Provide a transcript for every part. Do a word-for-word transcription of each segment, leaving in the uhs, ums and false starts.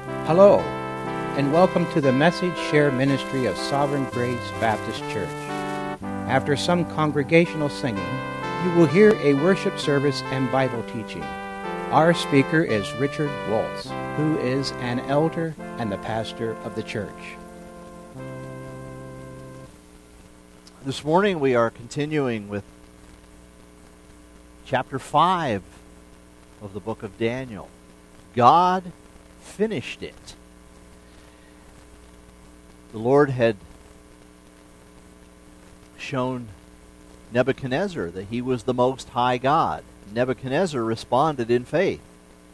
Hello, and welcome to the Message Share Ministry of Sovereign Grace Baptist Church. After some congregational singing, you will hear a worship service and Bible teaching. Our speaker is Richard Waltz, who is an elder and the pastor of the church. This morning we are continuing with chapter five of the book of Daniel. God finished it. The Lord had shown Nebuchadnezzar that he was the Most High God. Nebuchadnezzar responded in faith.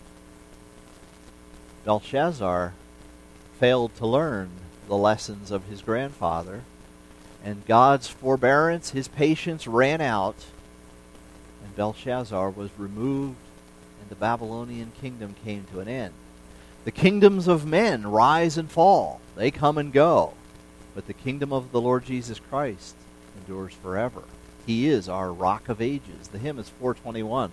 Belshazzar failed to learn the lessons of his grandfather, and God's forbearance, his patience ran out, and Belshazzar was removed, and the Babylonian kingdom came to an end. The kingdoms of men rise and fall. They come and go. But the kingdom of the Lord Jesus Christ endures forever. He is our rock of ages. The hymn is four twenty-one.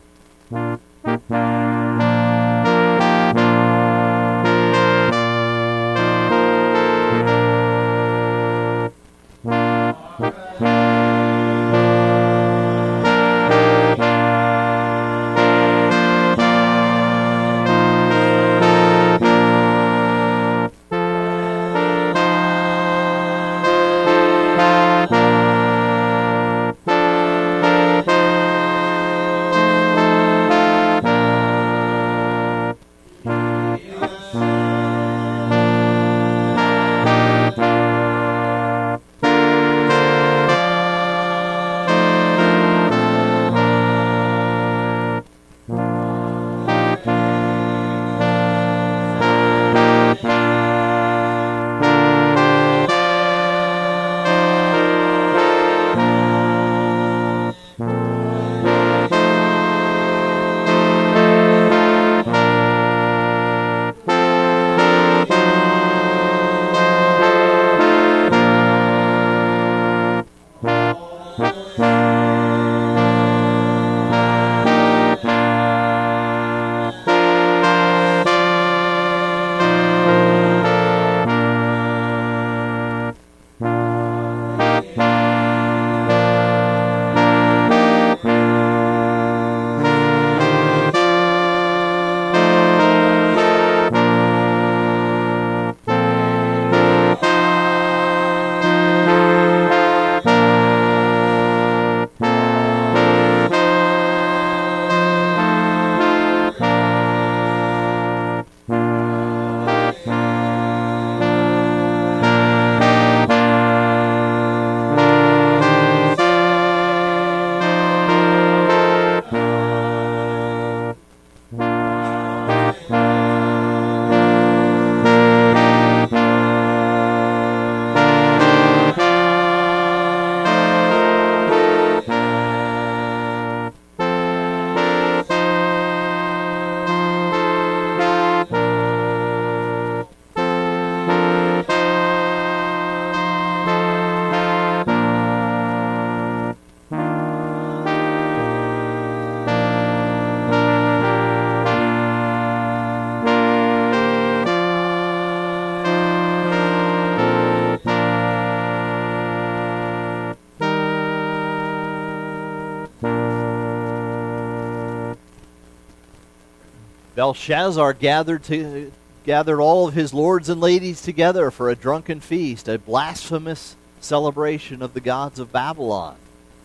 Belshazzar gathered to, gathered all of his lords and ladies together for a drunken feast, a blasphemous celebration of the gods of Babylon.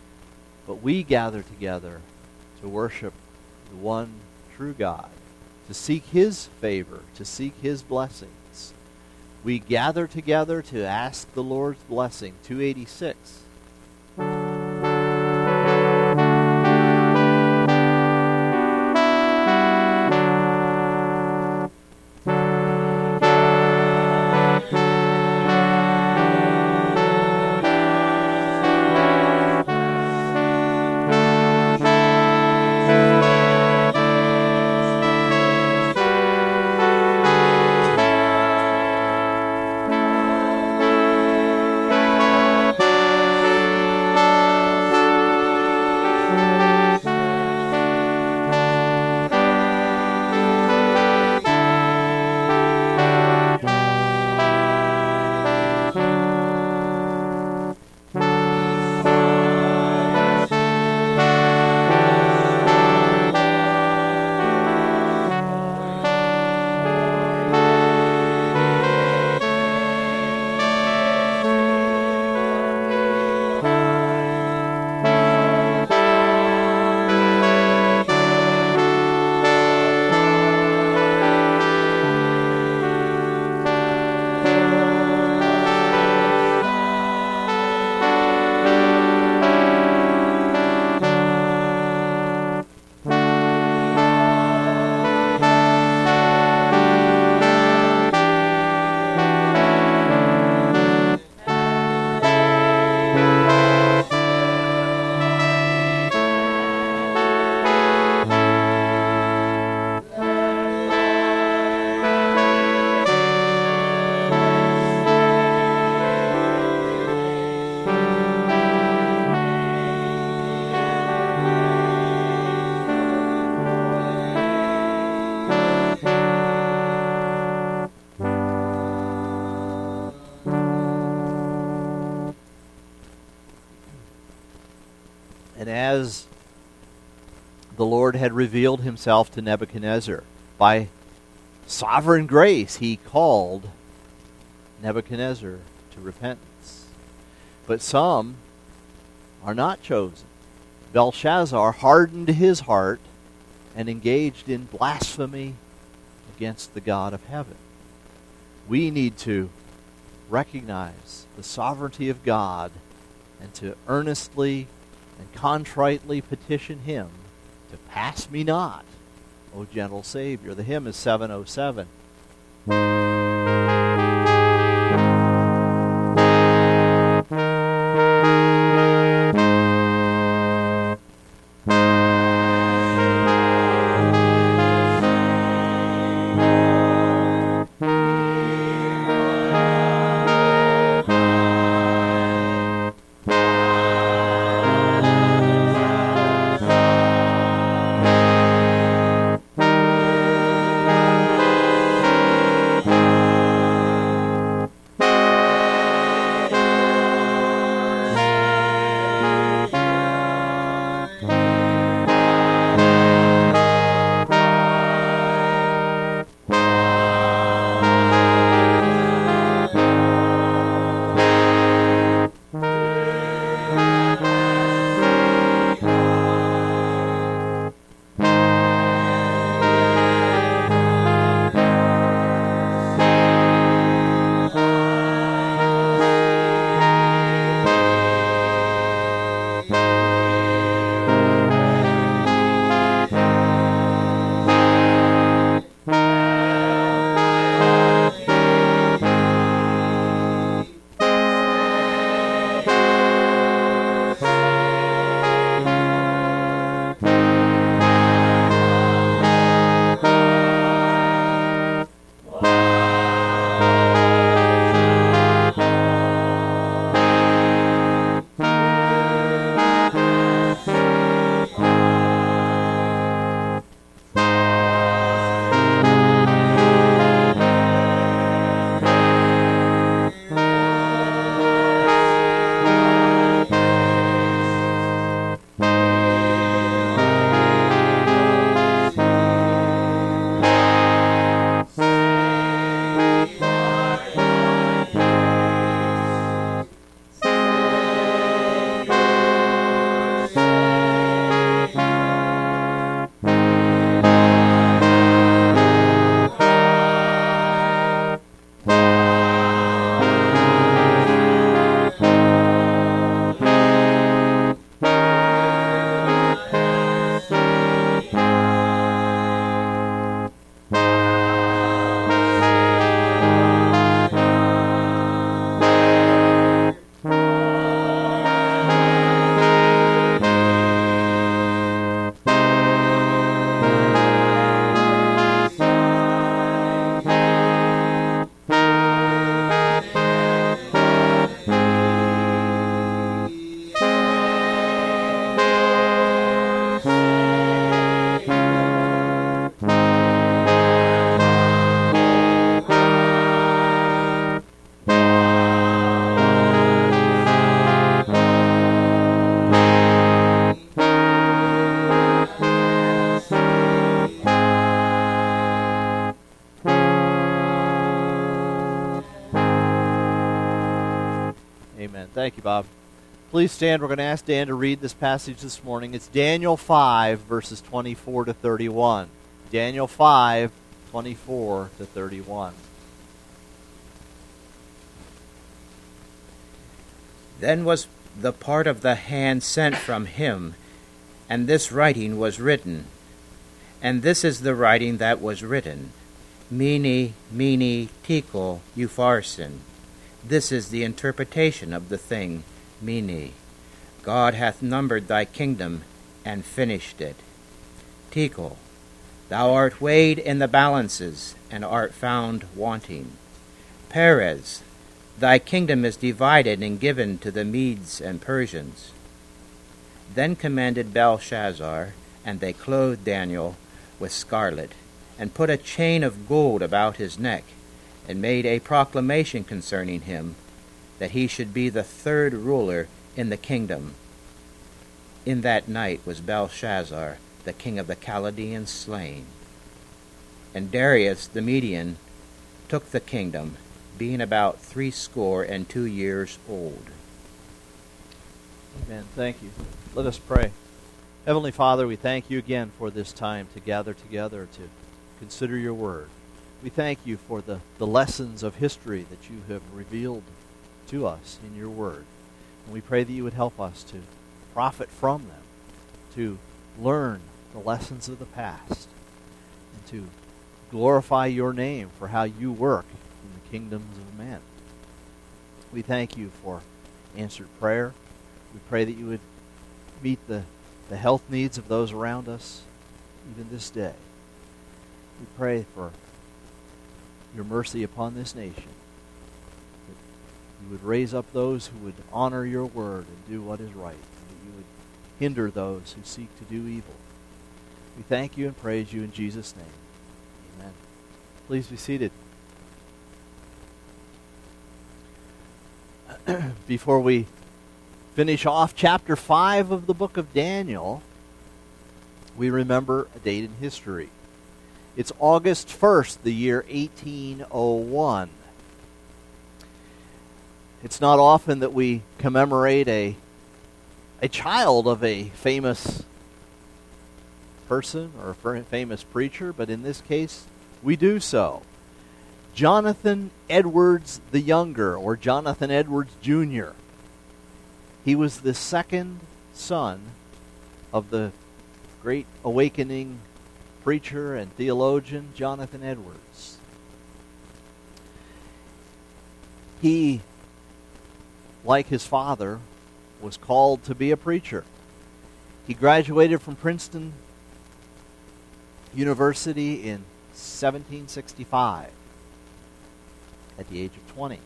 But we gather together to worship the one true God, to seek His favor, to seek His blessings. We gather together to ask the Lord's blessing. two eighty-six. as the Lord had revealed himself to Nebuchadnezzar, by sovereign grace he called Nebuchadnezzar to repentance. But some are not chosen. Belshazzar hardened his heart and engaged in blasphemy against the God of heaven. We need to recognize the sovereignty of God and to earnestly and contritely petition him to pass me not, O gentle Savior. The hymn is seven oh seven. Thank you, Bob. Please stand. We're going to ask Dan to read this passage this morning. It's Daniel five, verses twenty-four to thirty-one. Daniel five, twenty-four to thirty-one. Then was the part of the hand sent from him, and this writing was written. And this is the writing that was written. Mene, mene, tekel, upharsin. This is the interpretation of the thing, mene. God hath numbered thy kingdom and finished it. Tekel, thou art weighed in the balances and art found wanting. Peres, thy kingdom is divided and given to the Medes and Persians. Then commanded Belshazzar, and they clothed Daniel with scarlet, and put a chain of gold about his neck, and made a proclamation concerning him, that he should be the third ruler in the kingdom. In that night was Belshazzar, the king of the Chaldeans, slain. And Darius the Median took the kingdom, being about threescore and two years old. Amen. Thank you. Let us pray. Heavenly Father, we thank you again for this time to gather together to consider your word. We thank you for the, the lessons of history that you have revealed to us in your word. And we pray that you would help us to profit from them, to learn the lessons of the past, and to glorify your name for how you work in the kingdoms of men. We thank you for answered prayer. We pray that you would meet the, the health needs of those around us even this day. We pray for your mercy upon this nation, that you would raise up those who would honor your word and do what is right, and that you would hinder those who seek to do evil. We thank you and praise you in Jesus' name. Amen. Please be seated. Before we finish off chapter five of the book of Daniel, we remember a date in history. It's August first, the year eighteen oh one. It's not often that we commemorate a, a child of a famous person or a famous preacher, but in this case, we do so. Jonathan Edwards the Younger, or Jonathan Edwards Junior He was the second son of the great awakening preacher and theologian Jonathan Edwards. He, like his father, was called to be a preacher. He graduated from Princeton University in seventeen sixty-five at the age of twenty.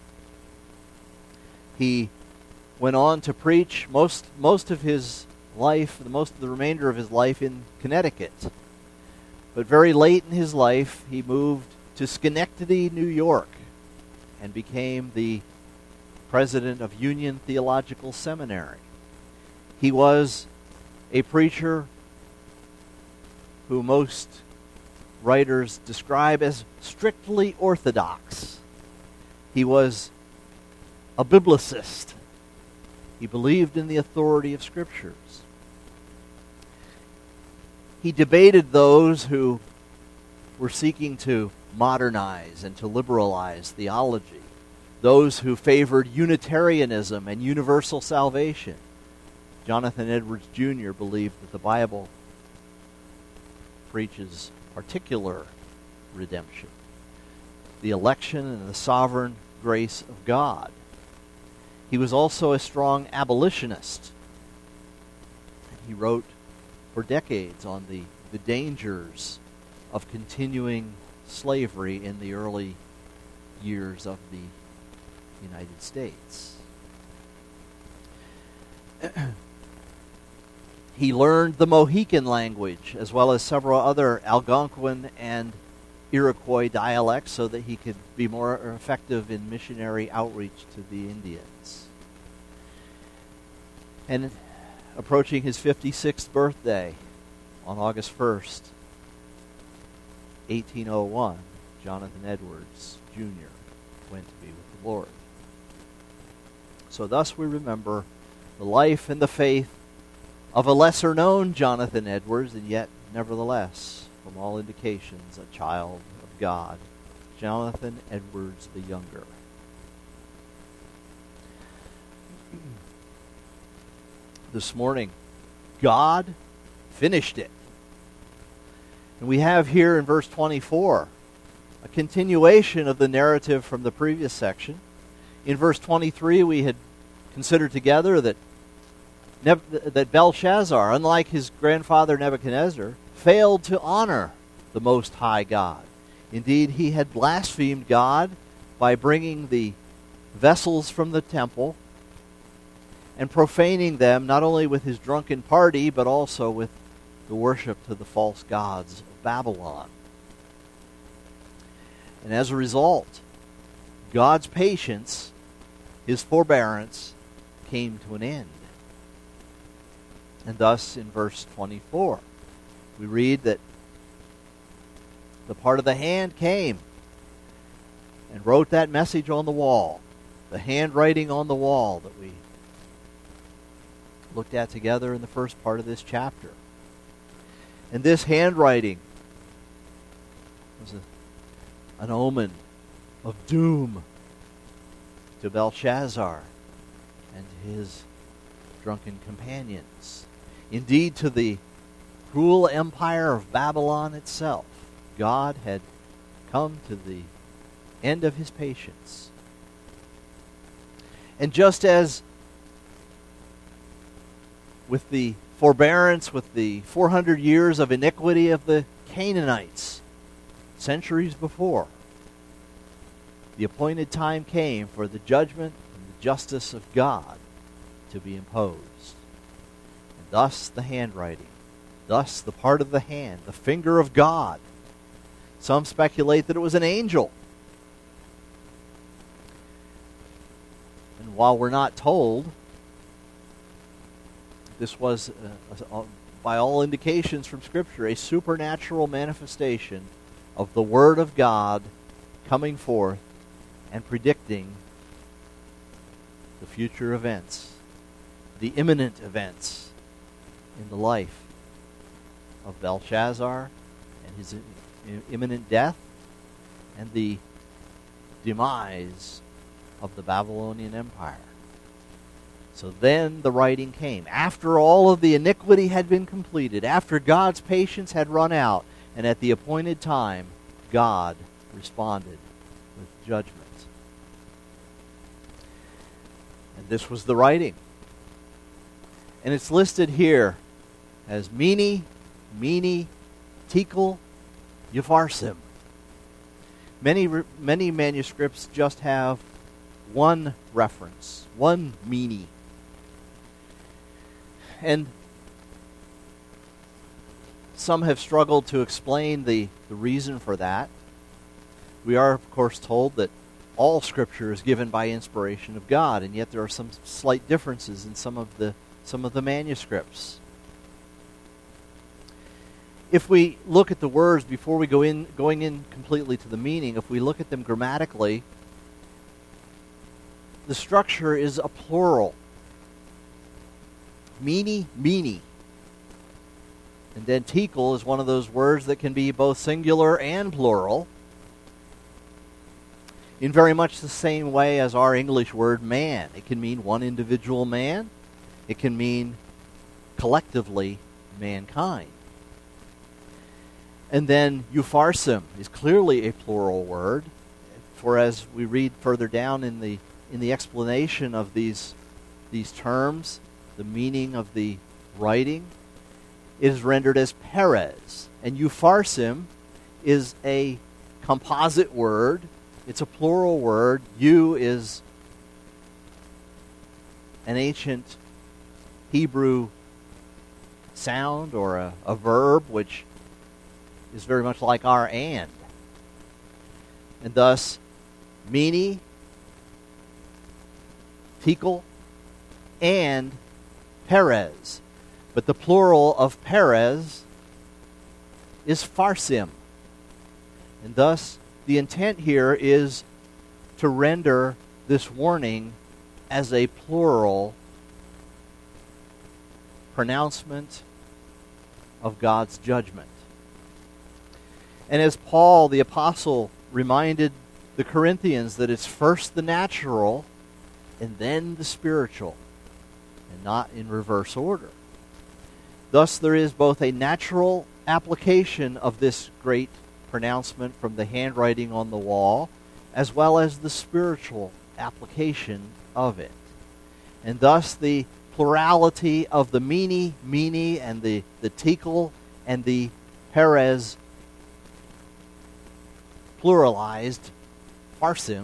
He went on to preach most most of his life, the most of the remainder of his life in Connecticut. But very late in his life, he moved to Schenectady, New York, and became the president of Union Theological Seminary. He was a preacher who most writers describe as strictly orthodox. He was a biblicist. He believed in the authority of Scriptures. He debated those who were seeking to modernize and to liberalize theology, those who favored Unitarianism and universal salvation. Jonathan Edwards Junior believed that the Bible preaches particular redemption, the election and the sovereign grace of God. He was also a strong abolitionist. He wrote for decades on the, the dangers of continuing slavery in the early years of the United States. He learned the Mohican language as well as several other Algonquin and Iroquois dialects so that he could be more effective in missionary outreach to the Indians. And approaching his fifty-sixth birthday on August first, eighteen oh one, Jonathan Edwards Junior went to be with the Lord. So thus we remember the life and the faith of a lesser-known Jonathan Edwards, and yet, nevertheless, from all indications, a child of God, Jonathan Edwards the Younger. This morning, God finished it. And we have here in verse twenty-four a continuation of the narrative from the previous section. In verse twenty-three, we had considered together that that Belshazzar, unlike his grandfather Nebuchadnezzar, failed to honor the Most High God. Indeed, he had blasphemed God by bringing the vessels from the temple and profaning them not only with his drunken party, but also with the worship to the false gods of Babylon. And as a result, God's patience, his forbearance, came to an end. And thus, in verse twenty-four, we read that the part of the hand came and wrote that message on the wall, the handwriting on the wall that we looked at together in the first part of this chapter. And this handwriting was a, an omen of doom to Belshazzar and his drunken companions. Indeed, to the cruel empire of Babylon itself. God had come to the end of his patience. And just as with the forbearance, with the four hundred years of iniquity of the Canaanites centuries before, the appointed time came for the judgment and the justice of God to be imposed. And thus the handwriting, thus the part of the hand, the finger of God. Some speculate that it was an angel. And while we're not told, this was, uh, uh, by all indications from Scripture, a supernatural manifestation of the Word of God coming forth and predicting the future events, the imminent events in the life of Belshazzar and his imminent death and the demise of the Babylonian Empire. So then the writing came. After all of the iniquity had been completed, after God's patience had run out, and at the appointed time, God responded with judgment. And this was the writing. And it's listed here as Mene, Mene, Tekel, Upharsim. Many, many manuscripts just have one reference, one Mene. And some have struggled to explain the, the reason for that. We are, of course, told that all Scripture is given by inspiration of God, and yet there are some slight differences in some of the some of the manuscripts. If we look at the words before we go in, going in completely to the meaning, if we look at them grammatically, the structure is a plural. Mene, mene. And then tekel is one of those words that can be both singular and plural, in very much the same way as our English word man. It can mean one individual man. It can mean collectively mankind. And then Upharsim is clearly a plural word, for as we read further down in the in the explanation of these these terms, the meaning of the writing, it is rendered as Perez. And Upharsim is a composite word. It's a plural word. U is an ancient Hebrew sound or a, a verb, which is very much like our and. And thus, Mene, Tekel, and Perez. But the plural of Perez is Pharsim. And thus, the intent here is to render this warning as a plural pronouncement of God's judgment. And as Paul, the apostle, reminded the Corinthians that it's first the natural and then the spiritual, and not in reverse order. Thus, there is both a natural application of this great pronouncement from the handwriting on the wall, as well as the spiritual application of it. And thus, the plurality of the Mene, Mene, and the, the Tekel, and the Perez, pluralized Pharsim,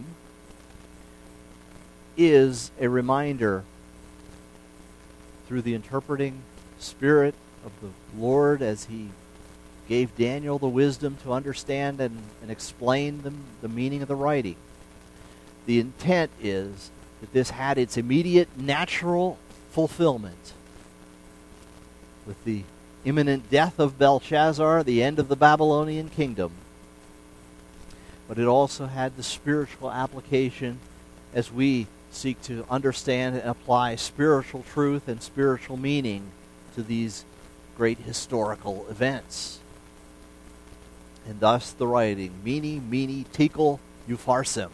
is a reminder through the interpreting Spirit of the Lord as He gave Daniel the wisdom to understand and, and explain the, the meaning of the writing. The intent is that this had its immediate natural fulfillment with the imminent death of Belshazzar, the end of the Babylonian kingdom. But it also had the spiritual application as we seek to understand and apply spiritual truth and spiritual meaning to these great historical events. And thus the writing, Mene, Mene, Tekel, Upharsim.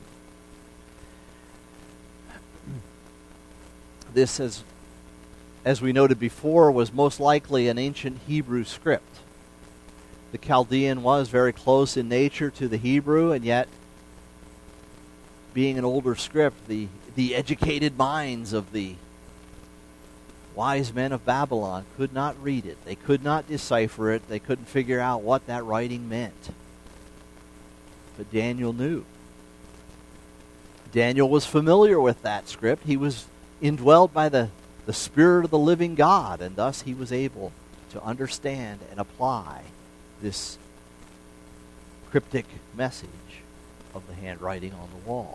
This, as, as we noted before, was most likely an ancient Hebrew script. The Chaldean was very close in nature to the Hebrew, and yet, being an older script, the, the educated minds of the wise men of Babylon could not read it. They could not decipher it. They couldn't figure out what that writing meant. But Daniel knew. Daniel was familiar with that script. He was indwelled by the, the Spirit of the living God, and thus he was able to understand and apply this cryptic message of the handwriting on the wall.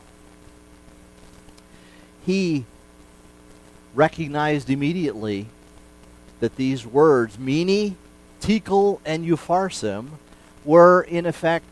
He recognized immediately that these words, Mene, Tekel, and Upharsim, were in effect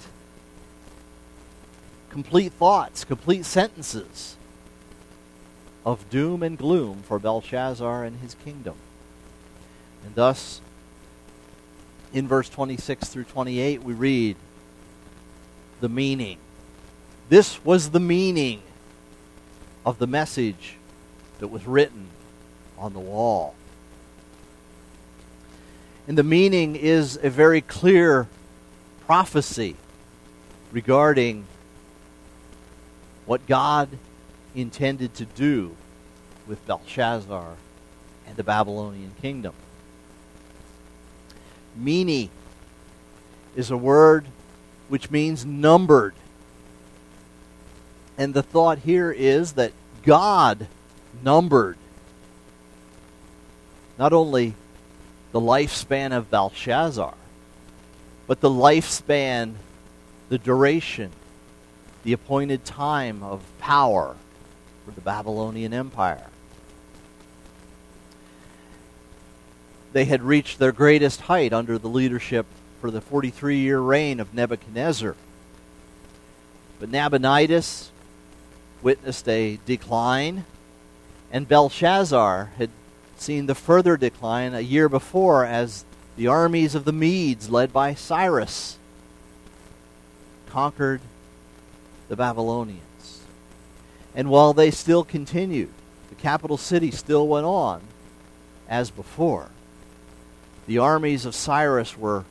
complete thoughts, complete sentences of doom and gloom for Belshazzar and his kingdom. And thus, in verse twenty-six through twenty-eight, we read the meaning. This was the meaning of the message that was written on the wall. And the meaning is a very clear prophecy regarding what God intended to do with Belshazzar and the Babylonian kingdom. Mene is a word which means numbered. And the thought here is that God numbered not only the lifespan of Belshazzar, but the lifespan, the duration, the appointed time of power for the Babylonian Empire. They had reached their greatest height under the leadership for the forty-three-year reign of Nebuchadnezzar. But Nabonidus witnessed a decline, and Belshazzar had seen the further decline a year before as the armies of the Medes, led by Cyrus, conquered the Babylonians. And while they still continued, the capital city still went on as before. The armies of Cyrus were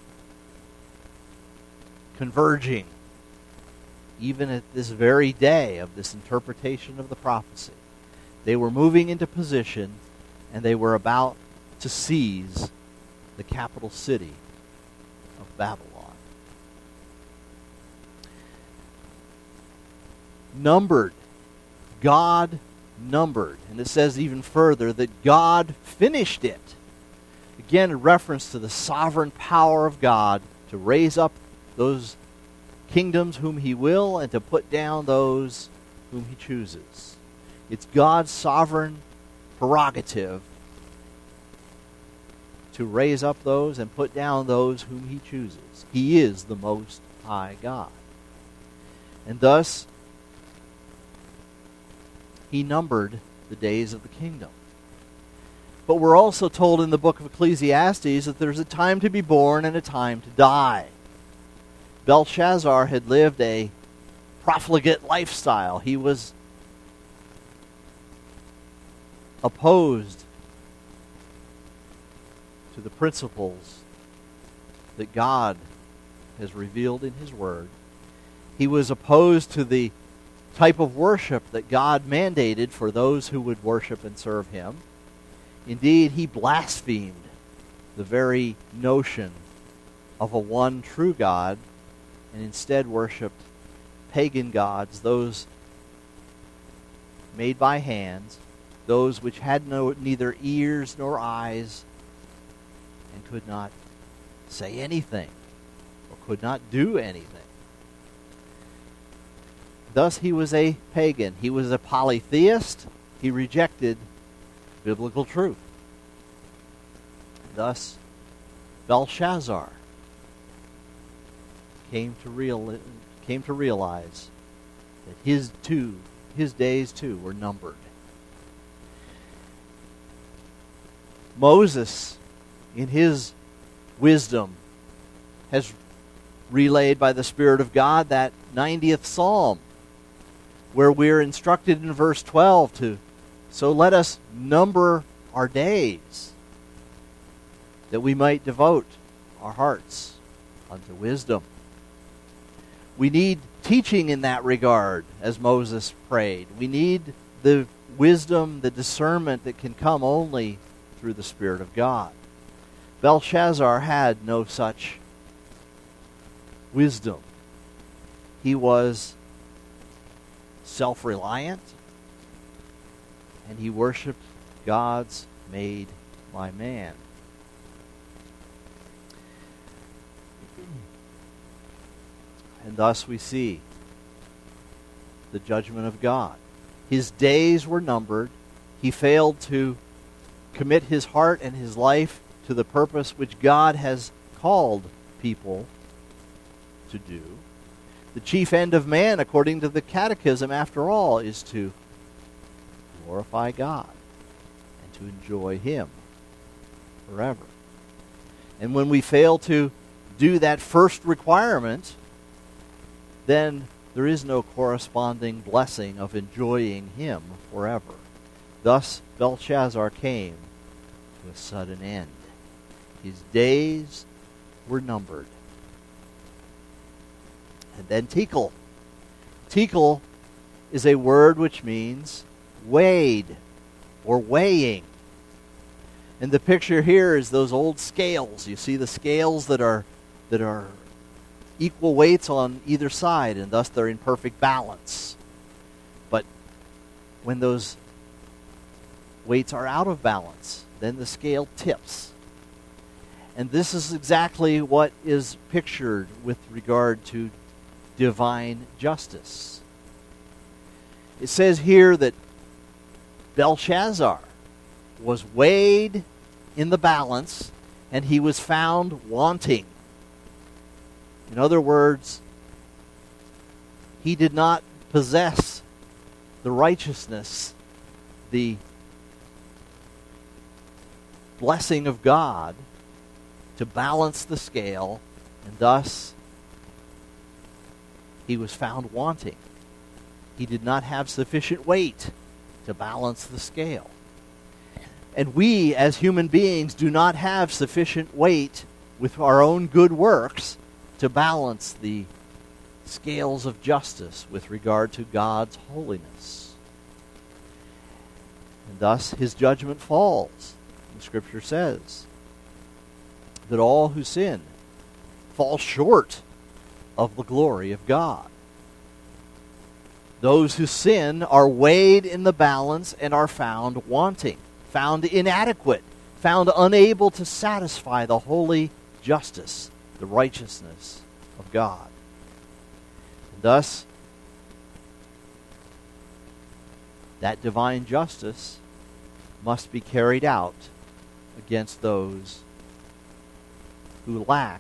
converging even at this very day of this interpretation of the prophecy. They were moving into position, and they were about to seize the capital city of Babylon. Numbered. God numbered. And it says even further that God finished it. Again, a reference to the sovereign power of God to raise up those kingdoms whom he will and to put down those whom he chooses. It's God's sovereign prerogative to raise up those and put down those whom he chooses. He is the Most High God. And thus, he numbered the days of the kingdom. But we're also told in the book of Ecclesiastes that there's a time to be born and a time to die. Belshazzar had lived a profligate lifestyle. He was opposed to the principles that God has revealed in his word. He was opposed to the type of worship that God mandated for those who would worship and serve him. Indeed, he blasphemed the very notion of a one true God and instead worshipped pagan gods, those made by hands, those which had no neither ears nor eyes and could not say anything or could not do anything. Thus he was a pagan. He was a polytheist. He rejected biblical truth. Thus, Belshazzar came to real came to realize that his too his days too were numbered. Moses, in his wisdom, has relayed by the Spirit of God that ninetieth Psalm, where we're instructed in verse twelve to, so let us number our days, that we might devote our hearts unto wisdom. We need teaching in that regard, as Moses prayed. We need the wisdom, the discernment that can come only through the Spirit of God. Belshazzar had no such wisdom. He was self-reliant, and he worshipped gods made by man. And thus we see the judgment of God. His days were numbered. He failed to commit his heart and his life to the purpose which God has called people to do. The chief end of man, according to the Catechism, after all, is to glorify God and to enjoy Him forever. And when we fail to do that first requirement, then there is no corresponding blessing of enjoying Him forever. Thus Belshazzar came to a sudden end. His days were numbered. And then Tekel. Tekel is a word which means weighed or weighing. And the picture here is those old scales. You see the scales that are that are equal weights on either side, and thus they're in perfect balance. But when those weights are out of balance, then the scale tips. And this is exactly what is pictured with regard to divine justice. It says here that Belshazzar was weighed in the balance, and he was found wanting. In other words, he did not possess the righteousness, the blessing of God to balance the scale, and thus he was found wanting. He did not have sufficient weight to balance the scale. And we, as human beings, do not have sufficient weight with our own good works to balance the scales of justice with regard to God's holiness. And thus his judgment falls. The Scripture says that all who sin fall short of the glory of God. Those who sin are weighed in the balance and are found wanting, found inadequate, found unable to satisfy the holy justice, the righteousness of God. And thus, that divine justice must be carried out against those who lack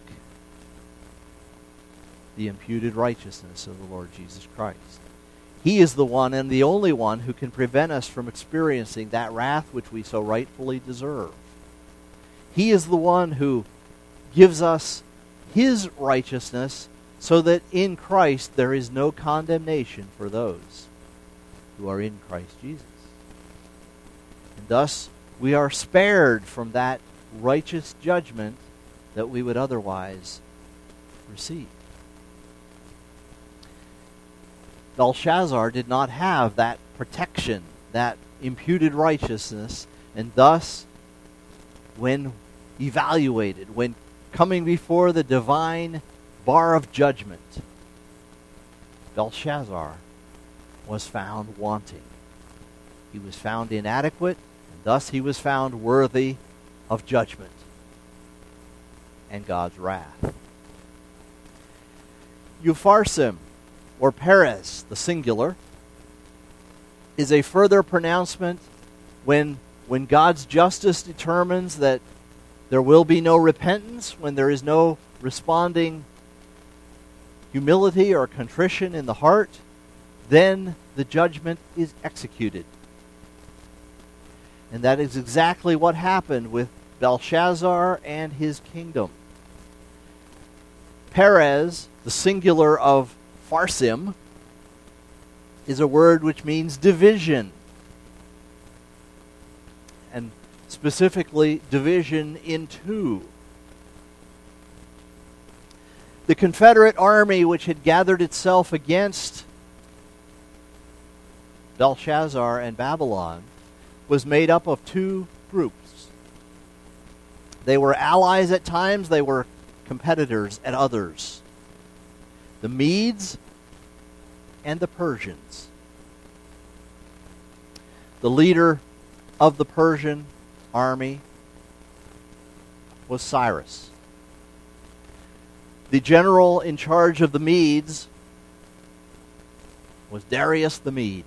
the imputed righteousness of the Lord Jesus Christ. He is the one and the only one who can prevent us from experiencing that wrath which we so rightfully deserve. He is the one who gives us His righteousness so that in Christ there is no condemnation for those who are in Christ Jesus. And thus we are spared from that righteous judgment that we would otherwise receive. Belshazzar did not have that protection, that imputed righteousness, and thus, when evaluated, when coming before the divine bar of judgment, Belshazzar was found wanting. He was found inadequate, and thus he was found worthy of judgment and God's wrath. Upharsim, or Peres, the singular, is a further pronouncement when, when God's justice determines that there will be no repentance, when there is no responding humility or contrition in the heart, then the judgment is executed. And that is exactly what happened with Belshazzar and his kingdom. Perez, the singular of Pharsim, is a word which means division. And specifically, division in two. The Confederate army, which had gathered itself against Belshazzar and Babylon, was made up of two groups. They were allies at times, they were competitors at others. The Medes and the Persians. The leader of the Persian army was Cyrus. The general in charge of the Medes was Darius the Mede.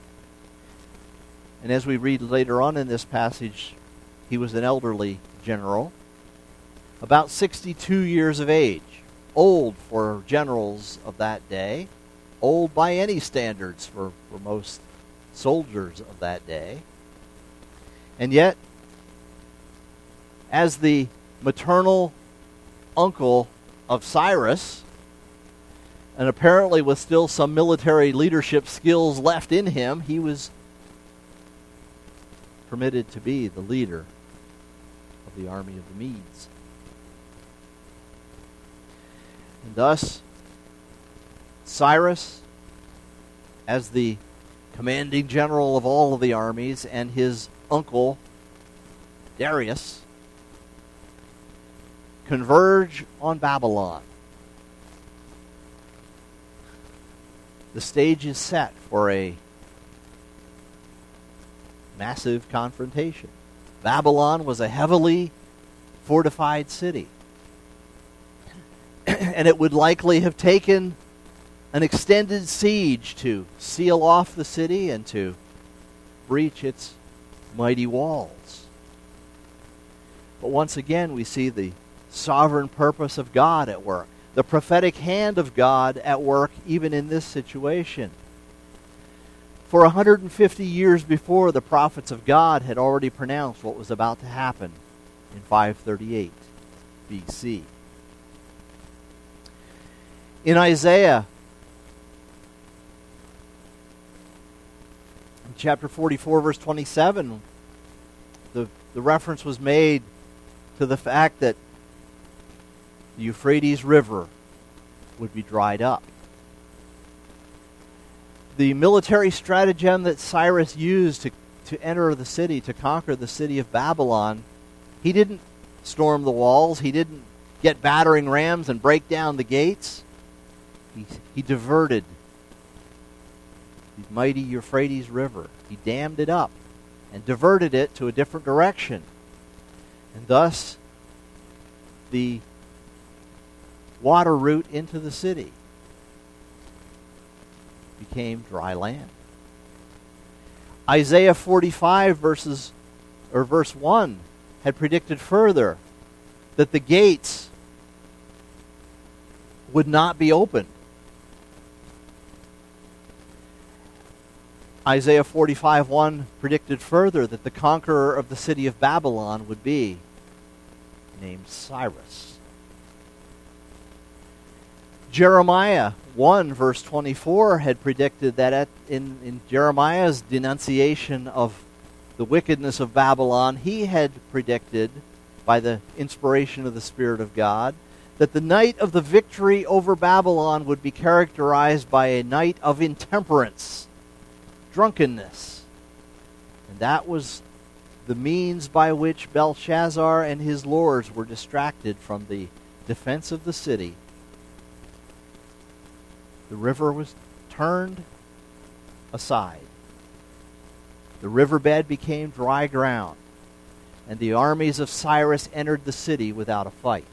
And as we read later on in this passage, he was an elderly general, about sixty-two years of age, old for generals of that day, old by any standards for, for most soldiers of that day. And yet, as the maternal uncle of Cyrus, and apparently with still some military leadership skills left in him, he was permitted to be the leader of the army of the Medes. And thus, Cyrus, as the commanding general of all of the armies, and his uncle, Darius, converge on Babylon. The stage is set for a massive confrontation. Babylon was a heavily fortified city. And it would likely have taken an extended siege to seal off the city and to breach its mighty walls. But once again, we see the sovereign purpose of God at work, the prophetic hand of God at work even in this situation. For one hundred fifty years before, the prophets of God had already pronounced what was about to happen in five thirty-eight B C. In Isaiah, in chapter forty-four, verse twenty-seven, the, the reference was made to the fact that the Euphrates River would be dried up. The military stratagem that Cyrus used to, to enter the city, to conquer the city of Babylon, he didn't storm the walls, he didn't get battering rams and break down the gates. He, he diverted the mighty Euphrates River. He dammed it up and diverted it to a different direction. And thus, the water route into the city became dry land. Isaiah forty-five verses or verse one had predicted further that the gates would not be opened. Isaiah forty-five one predicted further that the conqueror of the city of Babylon would be named Cyrus. Jeremiah one verse twenty-four had predicted that at, in, in Jeremiah's denunciation of the wickedness of Babylon, he had predicted, by the inspiration of the Spirit of God, that the night of the victory over Babylon would be characterized by a night of intemperance, drunkenness. And that was the means by which Belshazzar and his lords were distracted from the defense of the city. The river was turned aside. The riverbed became dry ground, and the armies of Cyrus entered the city without a fight,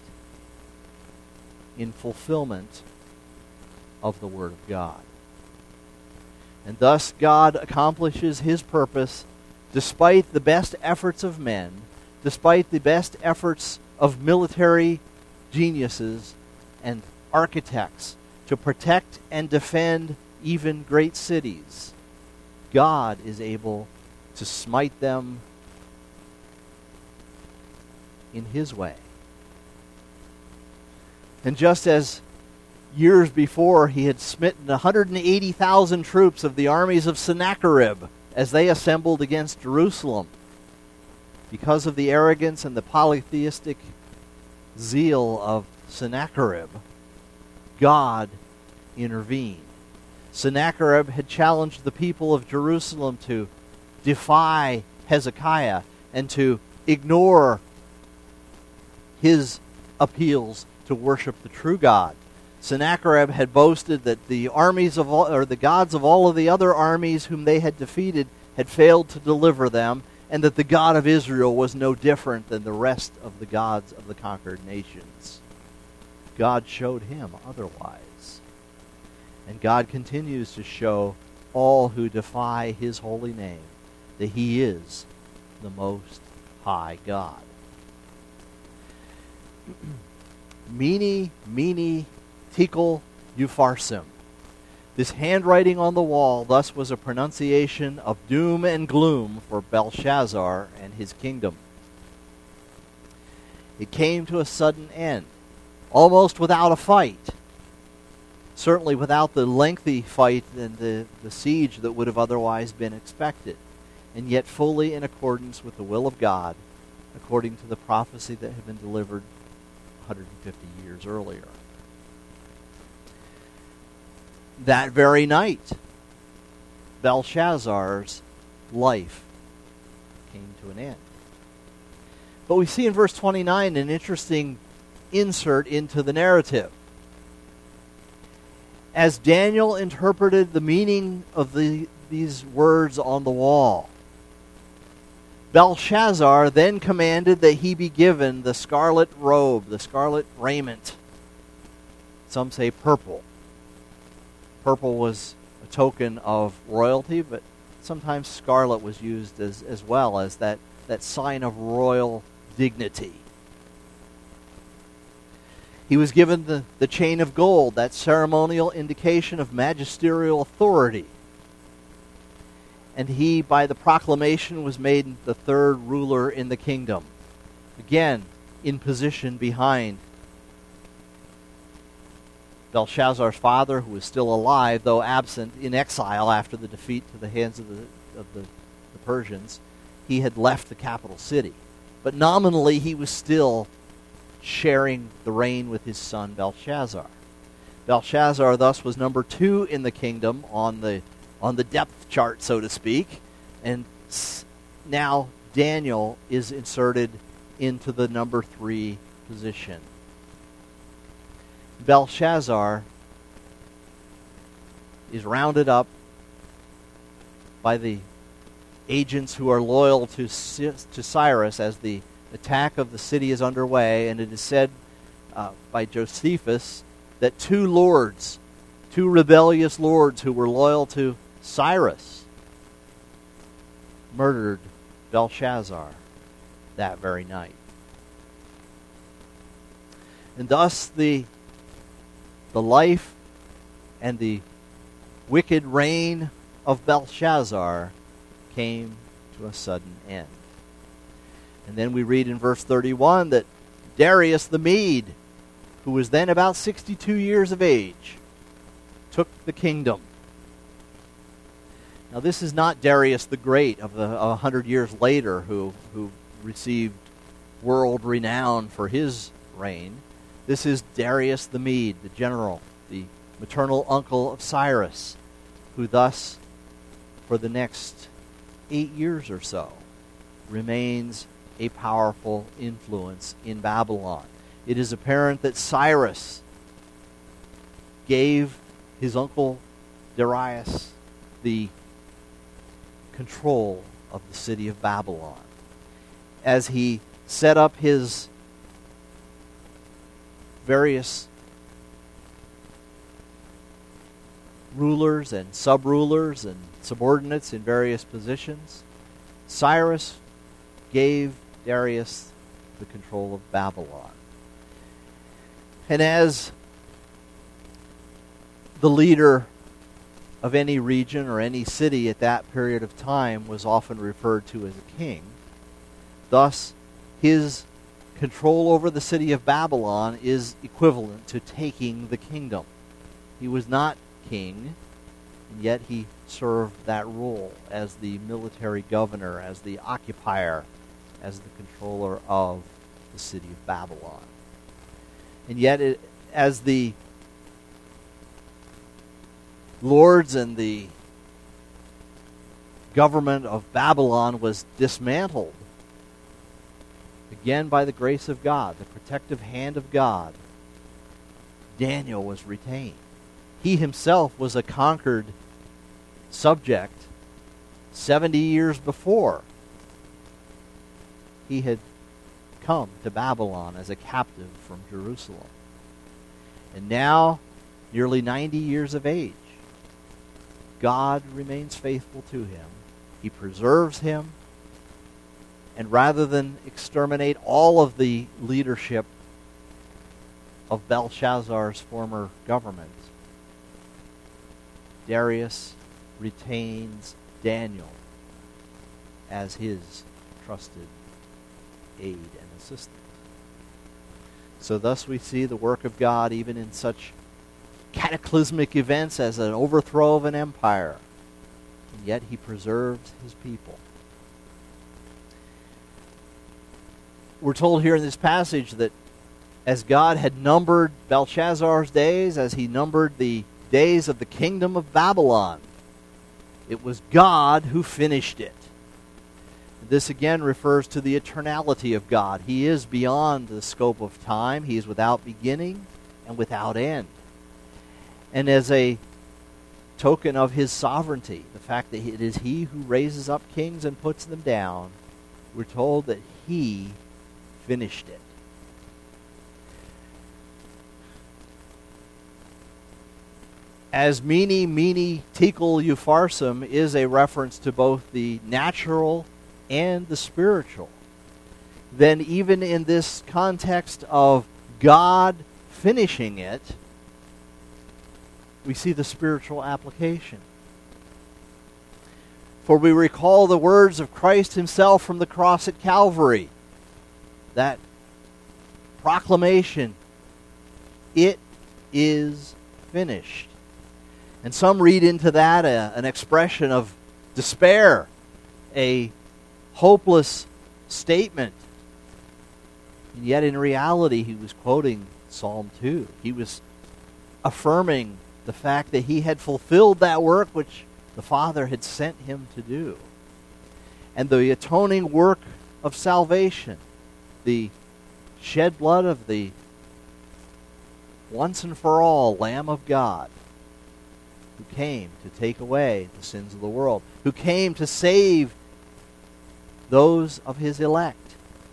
in fulfillment of the Word of God. And thus God accomplishes His purpose despite the best efforts of men despite the best efforts of military geniuses and architects to protect and defend even great cities, God is able to smite them in his way. And just as years before he had smitten one hundred eighty thousand troops of the armies of Sennacherib as they assembled against Jerusalem, because of the arrogance and the polytheistic zeal of Sennacherib, God intervened. Sennacherib had challenged the people of Jerusalem to defy Hezekiah and to ignore his appeals to worship the true God. Sennacherib had boasted that the armies of all, or the gods of all of the other armies whom they had defeated had failed to deliver them, and that the God of Israel was no different than the rest of the gods of the conquered nations. God showed him otherwise. And God continues to show all who defy his holy name that he is the Most High God. Mene, mene, tekel, upharsim. This handwriting on the wall thus was a pronunciation of doom and gloom for Belshazzar and his kingdom. It came to a sudden end, almost without a fight. Certainly without the lengthy fight and the, the siege that would have otherwise been expected, and yet fully in accordance with the will of God, according to the prophecy that had been delivered one hundred fifty years earlier. That very night, Belshazzar's life came to an end. But we see in verse twenty-nine an interesting insert into the narrative. As Daniel interpreted the meaning of the, these words on the wall, Belshazzar then commanded that he be given the scarlet robe, the scarlet raiment. Some say purple. Purple was a token of royalty, but sometimes scarlet was used as, as well as that, that sign of royal dignity. He was given the, the chain of gold, that ceremonial indication of magisterial authority. And he, by the proclamation, was made the third ruler in the kingdom. Again, in position behind Belshazzar's father, who was still alive, though absent in exile after the defeat to the hands of the, of the, the Persians. He had left the capital city. But nominally, he was still sharing the reign with his son Belshazzar. Belshazzar thus was number two in the kingdom on the on the depth chart, so to speak, and now Daniel is inserted into the number three position. Belshazzar is rounded up by the agents who are loyal to to Cyrus as the attack of the city is underway, and it is said uh, by Josephus that two lords, two rebellious lords who were loyal to Cyrus, murdered Belshazzar that very night. And thus the, the life and the wicked reign of Belshazzar came to a sudden end. And then we read in verse thirty-one that Darius the Mede, who was then about sixty-two years of age, took the kingdom. Now this is not Darius the Great of the a hundred years later who, who received world renown for his reign. This is Darius the Mede, the general, the maternal uncle of Cyrus, who thus, for the next eight years or so, remains a powerful influence in Babylon. It is apparent that Cyrus gave his uncle Darius the control of the city of Babylon as he set up his various rulers and sub-rulers and subordinates in various positions. Cyrus gave Darius the control of Babylon. And as the leader of any region or any city at that period of time was often referred to as a king, thus his control over the city of Babylon is equivalent to taking the kingdom. He was not king, and yet he served that role as the military governor, as the occupier, as the controller of the city of Babylon. And yet, it, as the lords and the government of Babylon was dismantled, again by the grace of God, the protective hand of God, Daniel was retained. He himself was a conquered subject seventy years before. He had come to Babylon as a captive from Jerusalem. And now, nearly ninety years of age, God remains faithful to him. He preserves him. And rather than exterminate all of the leadership of Belshazzar's former government, Darius retains Daniel as his trusted aid and assistant. So thus we see the work of God even in such cataclysmic events as an overthrow of an empire. And yet he preserves his people. We're told here in this passage that as God had numbered Belshazzar's days, as he numbered the days of the kingdom of Babylon, it was God who finished it. This again refers to the eternality of God. He is beyond the scope of time. He is without beginning and without end. And as a token of his sovereignty, the fact that it is he who raises up kings and puts them down, we're told that he finished it. As mene, mene, tekel, upharsin is a reference to both the natural and the spiritual, then even in this context of God finishing it, we see the spiritual application. For we recall the words of Christ himself from the cross at Calvary, that proclamation, it is finished. And some read into that a, an expression of despair, a hopeless statement. And yet in reality, he was quoting Psalm two. He was affirming the fact that he had fulfilled that work which the Father had sent him to do. And the atoning work of salvation, the shed blood of the once and for all Lamb of God, who came to take away the sins of the world, who came to save those of his elect.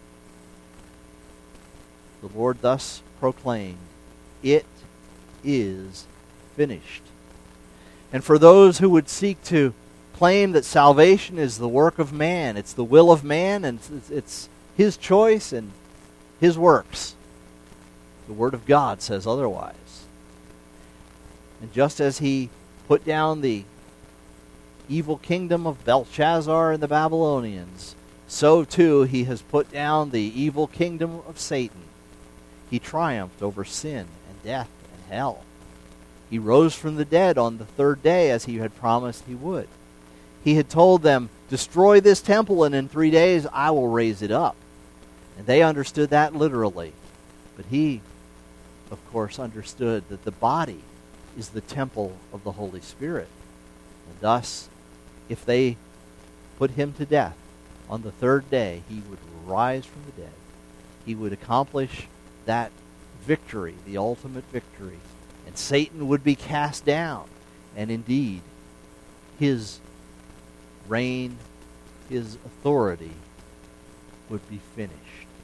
The Lord thus proclaimed, it is finished. And for those who would seek to claim that salvation is the work of man, it's the will of man, and it's, it's his choice and his works, the Word of God says otherwise. And just as he put down the evil kingdom of Belshazzar and the Babylonians, so too he has put down the evil kingdom of Satan. He triumphed over sin and death and hell. He rose from the dead on the third day as he had promised he would. He had told them, destroy this temple and in three days I will raise it up. And they understood that literally. But he, of course, understood that the body is the temple of the Holy Spirit. And thus, if they put him to death, on the third day he would rise from the dead. He would accomplish that victory, the ultimate victory. And Satan would be cast down. And indeed, his reign, his authority would be finished.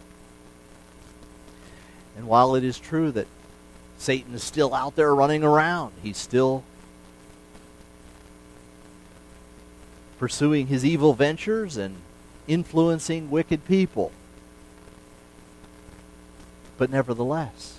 And while it is true that Satan is still out there running around, he's still pursuing his evil ventures and influencing wicked people, But nevertheless,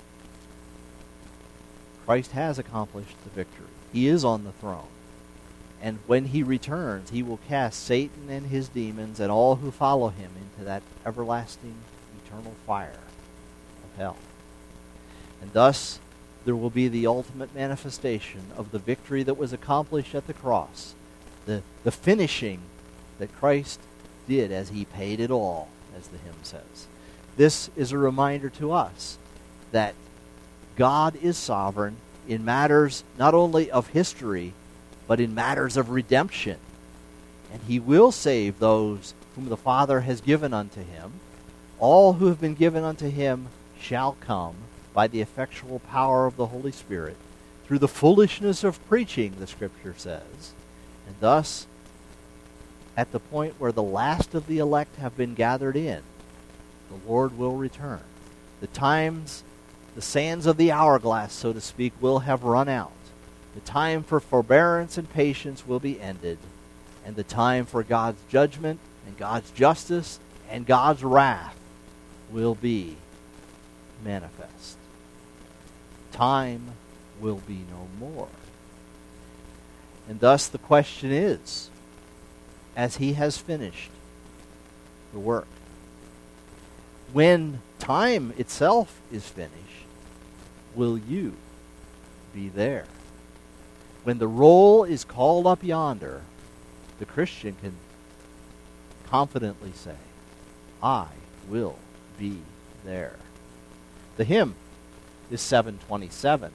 Christ has accomplished the victory. He is on the throne. And when he returns, he will cast Satan and his demons and all who follow him into that everlasting, eternal fire of hell. And thus, there will be the ultimate manifestation of the victory that was accomplished at the cross, the, the finishing that Christ did as he paid it all, as the hymn says. This is a reminder to us that God is sovereign in matters not only of history, but in matters of redemption. And he will save those whom the Father has given unto him. All who have been given unto him shall come by the effectual power of the Holy Spirit, through the foolishness of preaching, the Scripture says. And thus, at the point where the last of the elect have been gathered in, the Lord will return. The times, the sands of the hourglass, so to speak, will have run out. The time for forbearance and patience will be ended, and the time for God's judgment and God's justice and God's wrath will be manifest. Time will be no more. And thus the question is, as he has finished the work, when time itself is finished, will you be there? When the roll is called up yonder, the Christian can confidently say, I will be there. The hymn is seven twenty-seven.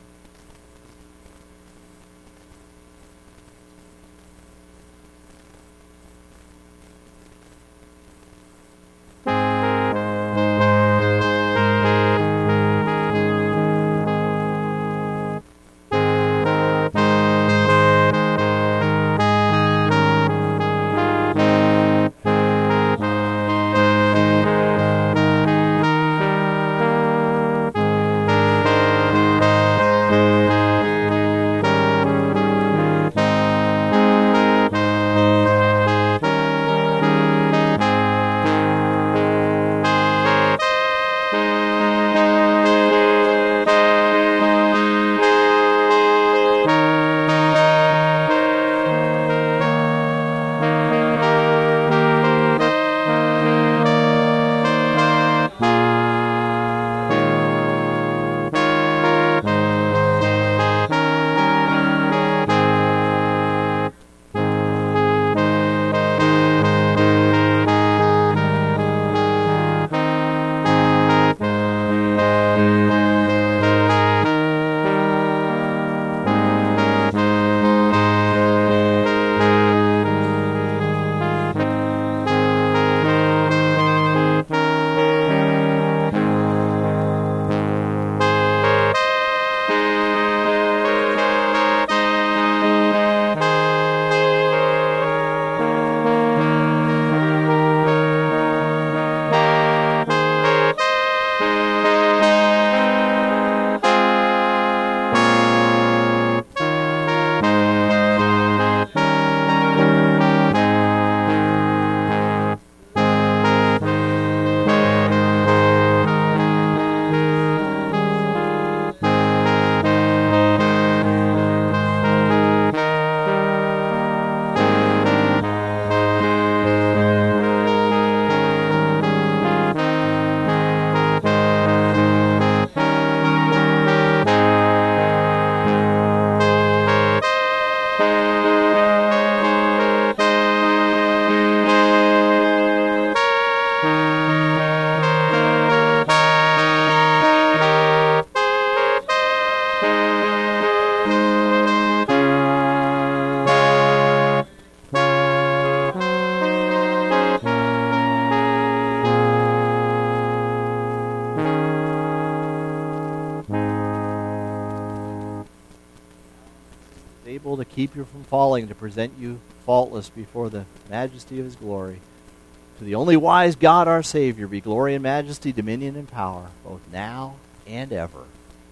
able to keep you from falling, to present you faultless before the majesty of his glory. To the only wise God our Savior be glory and majesty, dominion and power, both now and ever.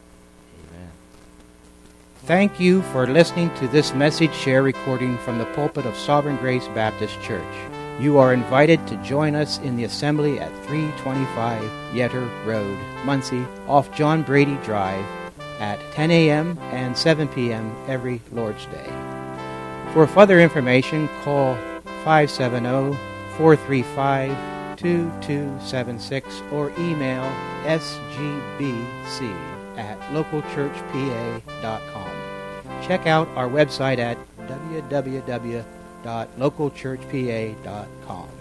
Amen. Thank you for listening to this message share recording from the pulpit of Sovereign Grace Baptist Church. You are invited to join us in the assembly at three twenty-five Yetter Road, Muncie, off John Brady Drive, at ten a.m. and seven p.m. every Lord's Day. For further information, call five seven zero, four three five, two two seven six or email s g b c at local church p a dot com. Check out our website at w w w dot local church p a dot com.